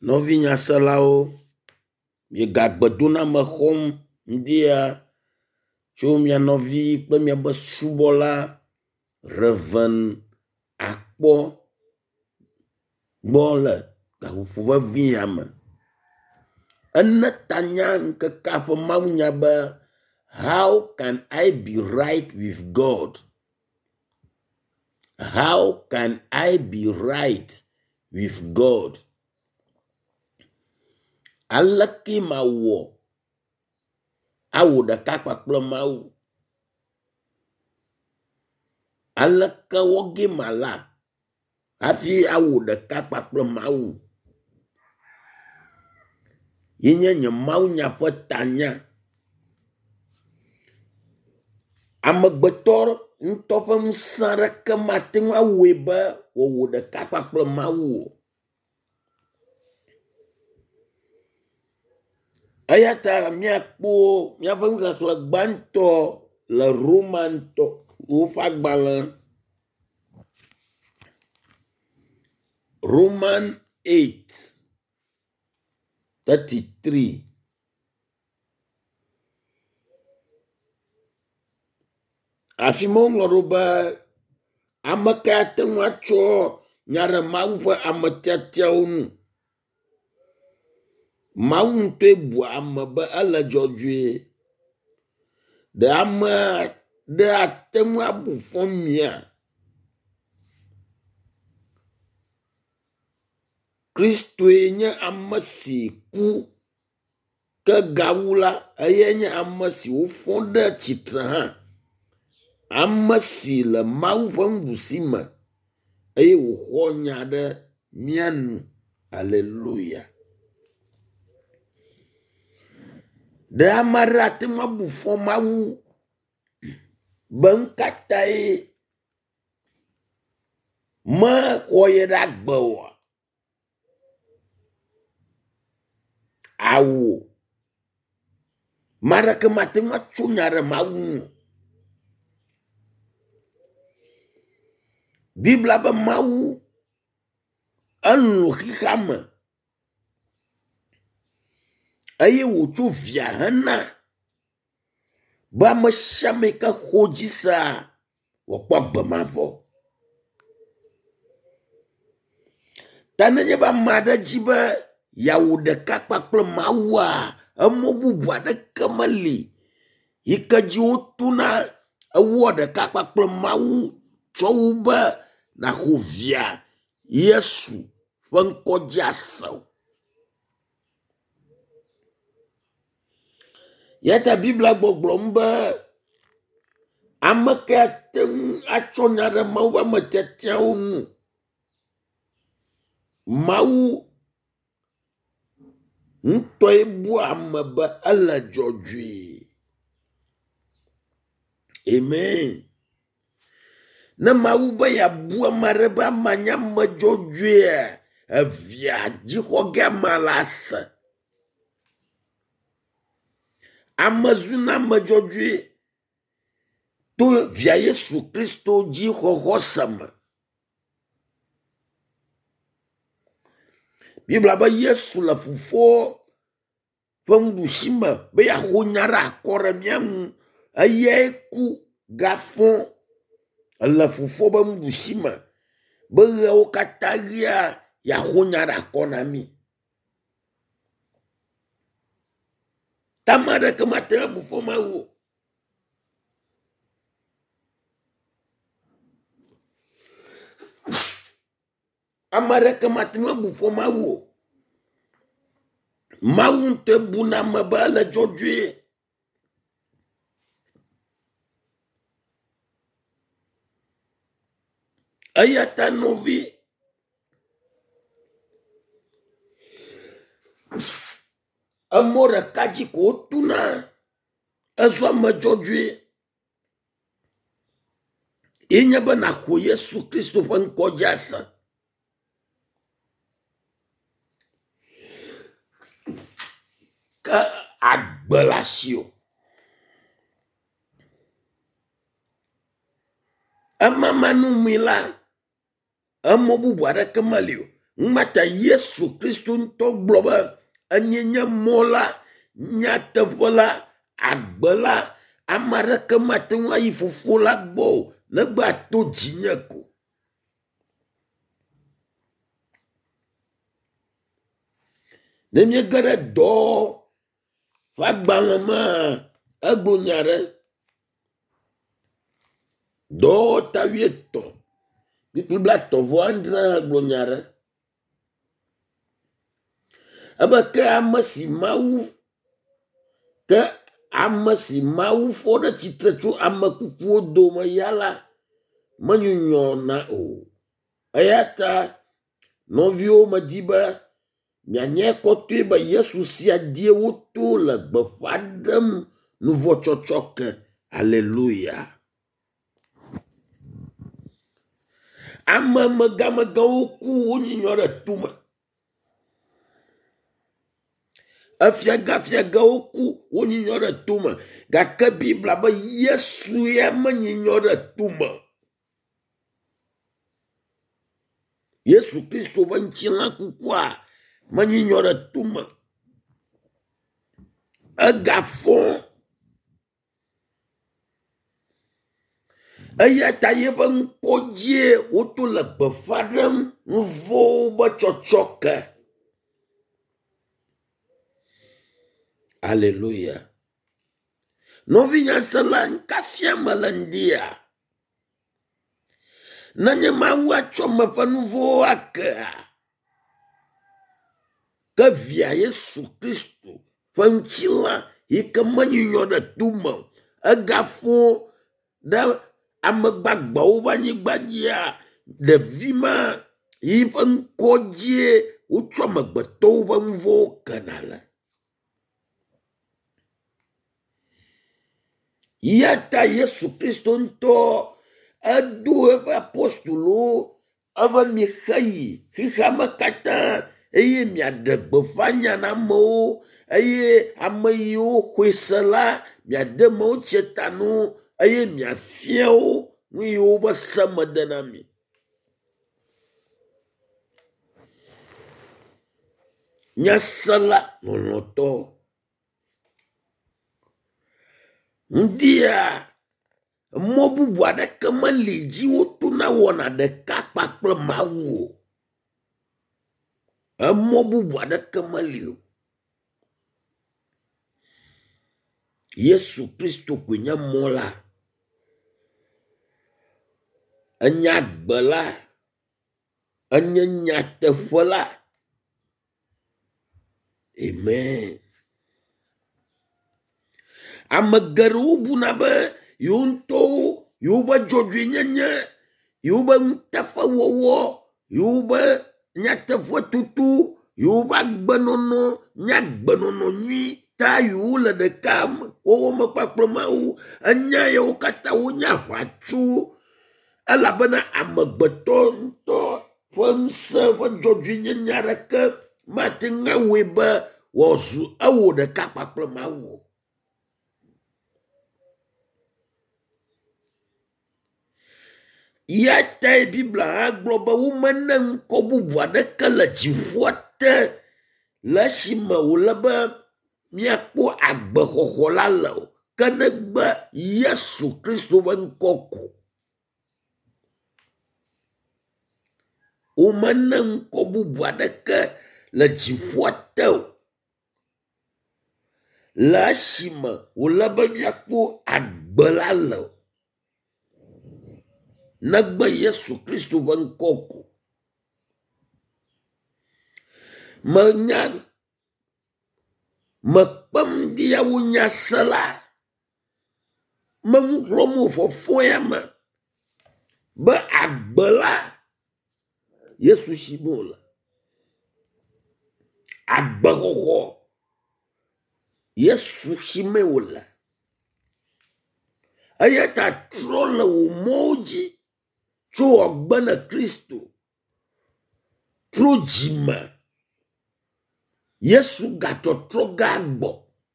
Nɔvinya selawo, miegagbedo na me xɔm ŋdia tso mia nɔvi kple miabe subɔla Reven Akpɔ gbɔ le gaƒoƒo vevi ya me. Ene tanya ŋkeke ƒe mawunya be how can I be right with God? How can I be right with God? Aleke mawɔ awɔ ɖeka kpakple Mawu. Aleke wɔge mala hafi awɔ ɖeka kpakple Mawu. Yenye nye mawunya ƒe tanya. Amegbetɔ ŋutɔ ƒe ŋusẽ aɖeke mate ŋu awɔe be wɔwɔ ɖeka kpakple Mawu o. Eya ta miakpɔ miaƒe xexlẽ gbãtɔ le Romantɔ woƒe agbalẽ Roman 8:33. Afi ma woŋlɔ ɖo be ame ka ate ŋu atsɔ nya ɖe Mawu ƒe ametiatiawo nu. Mawu ŋutɔe bu ame be ele dzɔdzɔe. Ɖe ame ɖe ate ŋu abu fɔ mia. Kristoe nye ame si ku ke gawu la eye nye ame si wofɔ ɖe tsitre hã. Ame si le Mawu ƒe nuɖusime eye wòxɔ nya ɖe mia nu. Aleluya. Ɖe ame aɖe ate ŋu abu fɔ Mawu be nu katãe mexɔ ye ɖe agbe oa. Awo. Ame aɖeke mate ŋu atso nya ɖe Mawu ŋu. Bibla be Mawu elũ xixea me eye wòtso via hena be ame sia ame ke xɔ dzi sea wòkpɔ gbe mavɔ. Ta nenye be ame aɖe dzi be yeawɔ ɖeka kpakple Mawua, emɔ bubu aɖeke meli yi ke dzi wotona ewɔ ɖeka kpakple Mawu tsɔ wu be naxɔ via Yesu ƒe ŋkɔ dzi ase o. Yata Biblia gbɔgblɔm be ame ke ate ŋu atsɔ nya ɖe Mawu ƒe ametiatiawo ŋu. Mawu ŋutɔe bu ame be ele dzɔdzɔe. Amen. Ne Mawu be yeabu ame aɖe be amanya ame dzɔdzɔea, evia dzixɔ ge ama le ase. Ame zuna ame dzɔdzɔe to via Yesu Kristo dzixɔxɔ se me. Biblia be Yesu le Fofoa ƒe nuɖusime be yeaxɔ nya ɖe akɔ ɖe mia ŋu eyae ku gafɔ le Fofoa ƒe nuɖusime be ɣewo katã ɣia yeaxɔ nya ɖe akɔ na mi. Tame aɖeke mate ŋu abu fɔ Mawu. Ame aɖeke mate ŋu abu fɔ Mawu. Mawu ŋutɔ buna ame be ele dzɔdzɔe. Eya ta nɔvi, emɔ ɖeka dzi ko wotuna ezɔ ame dzɔdzɔe. Yenye be naxɔ Yesu Kristo ƒe ŋkɔ dzi ase. Ke agbe le asiwò. Emama nu mi la, emɔ bubu aɖeke meli o. mata Yesu Kristo ŋutɔ gblɔ be enye nye mɔ la, nyateƒe la, agbe la, ame aɖeke mate ŋu ayi Fofo la gbɔ o negbe ato dzinye ko. Ne míege ɖe dɔ ƒe agbalẽ me egblɔ nya ɖe dɔwɔtavi 3:90 egblɔ nya ɖe ebe ke ame si Mawu fɔ ɖe tsitre tso ame kukuwo dome ya la menyunyɔna o. Eya ta nɔviwo medi be mianye kɔtɔe be Yesu sia die woto le gbeƒã ɖem nuvɔtsɔtsɔke. Aleluya. Ame megamegawo ku wonyinyɔ ɖe tume. Efiagafiagawo ku wonyinyɔ ɖe tume. Gake Bibla be Yesu ya menyinyɔ ɖe tume. Yesu Kristo be ŋutilã kukua menyinyɔ ɖe tume. Egafɔ. Eya ta yebe ŋkɔdzie woto le gbeƒã ɖem nuvowo be tsɔtsɔke. Aleluya. Nɔvinyasela nkafia me le ŋdia. Nenye Mawu atsɔ meƒe nuvowo akea, ke via Yesu Kristo ƒe ŋutilã yi ke menyinyɔ ɖe tume egafo ɖe ame gbagbewo ƒe anyigba dzia, ɖevi ma yi ƒe ŋkɔdzie wotsɔ amegbetɔwo ƒe nuvowo kena le. Ya ta Yesu Kristo ŋutɔ edo eƒe apostolowo ebe miexeyi xexea me katã eye miaɖe gbeƒã nya na amewo eye ame yiwo xɔe se la miade mewo tse tanu eye miafia wo nu yiwo be se mede na mi. Nyasela lɔlɔ̃tɔ. Ŋdia mɔ bubu aɖeke meli dzi wotona wɔna ɖeka kpakple Mawu o. Emɔ bubu aɖeke meli o. Yesu Kristo koe nye mɔ la. Enye agbe la. Enye nyateƒe la. Amen. Ame geɖewo buna be yewo ŋutɔwo, yewo be dzɔdzɔenyenye, yewo be nuteƒewɔwɔ, yewo be nyateƒe tutu, yewo be agbenɔnɔ, nyagbenɔnɔ nyui ta yewo le ɖeka wɔwɔ me kpakple Mawu. Enya yewo katã wonya aʋatso elabena amegbetɔ ŋutɔ ƒe ŋusẽ ƒe dzɔdzɔenyenye aɖeke mate ŋu awɔe be wòazu ewɔ ɖeka kpakple Mawu. Ya tae Bibla hã gblɔ be womene ŋkɔ bubu aɖeke le dziƒoa te le esime wòle be míakpɔ agbexɔxɔ la le o, ke negbe Yesu Kristo ƒe ŋkɔ ko. Womene ŋkɔ bubu aɖeke le dziƒoa te o le esime wòle be míakpɔ agbe la le o. Negbe Yesu Kristo ƒe ŋkɔ ko. Mekpem ɖi yawo nya se la. Meŋuxlɔm o fɔfɔ ya me be agbe la Yesu si me le. Agbexɔxɔ Yesu si me wòle. Eya ta trɔ le wò mɔwo dzi tso ọgbe ne Kristo. Trɔ dzime. Yesu gatɔtrɔ ga gbɔ.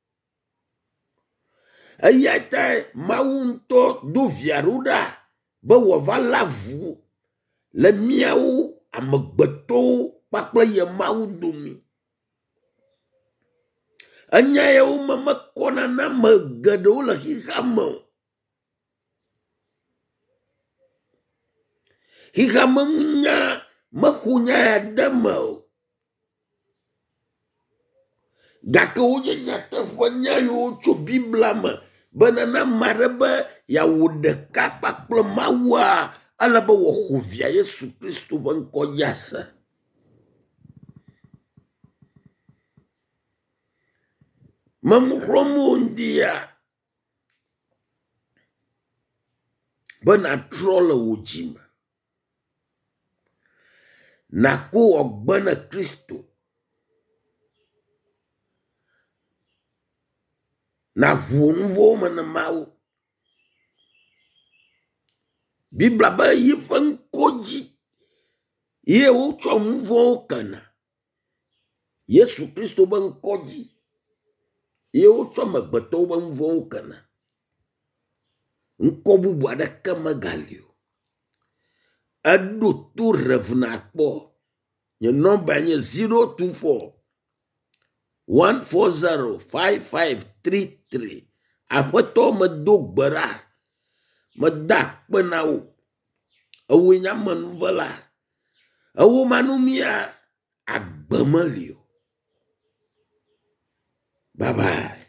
Eya ta Mawu ŋutɔ do via ɖo ɖa be wòava le avu le míawo amegbetɔwo kpakple ye Mawu domi. Enya yewo me kɔna na me geɖewo le xixa me o. Xixa me nya mexu nya ya de me o. Gake wonye nyateƒe nya yiwo tso Biblia me be nana maɖe be yawo ɖeka kpakple Mawua ale be wɔxu via Yesu Kristo ƒe ŋkɔ dzi ase. Memuxlɔm wondia be natrɔ le wò dzi me. Nako ọgbe ne Kristo. Na ʋuo nuvowo me ne Mawu. Biblia be yi ƒe ŋkɔ dzi ye wotsɔ nuvowo kena. Yesu Kristo be ŋkɔ dzi ye wotsɔ megbetɔwo be nuvowo kena. Ŋkɔ bubu aɖeke megali o. Eɖo to revna kpɔ. Nye nɔmba nye 024 140 5533. Aƒetɔ medo gbe ɖa. Meda akpe na wo. Ewoe nya menuvela. Ewo manumia agbe meli o. Bye bye.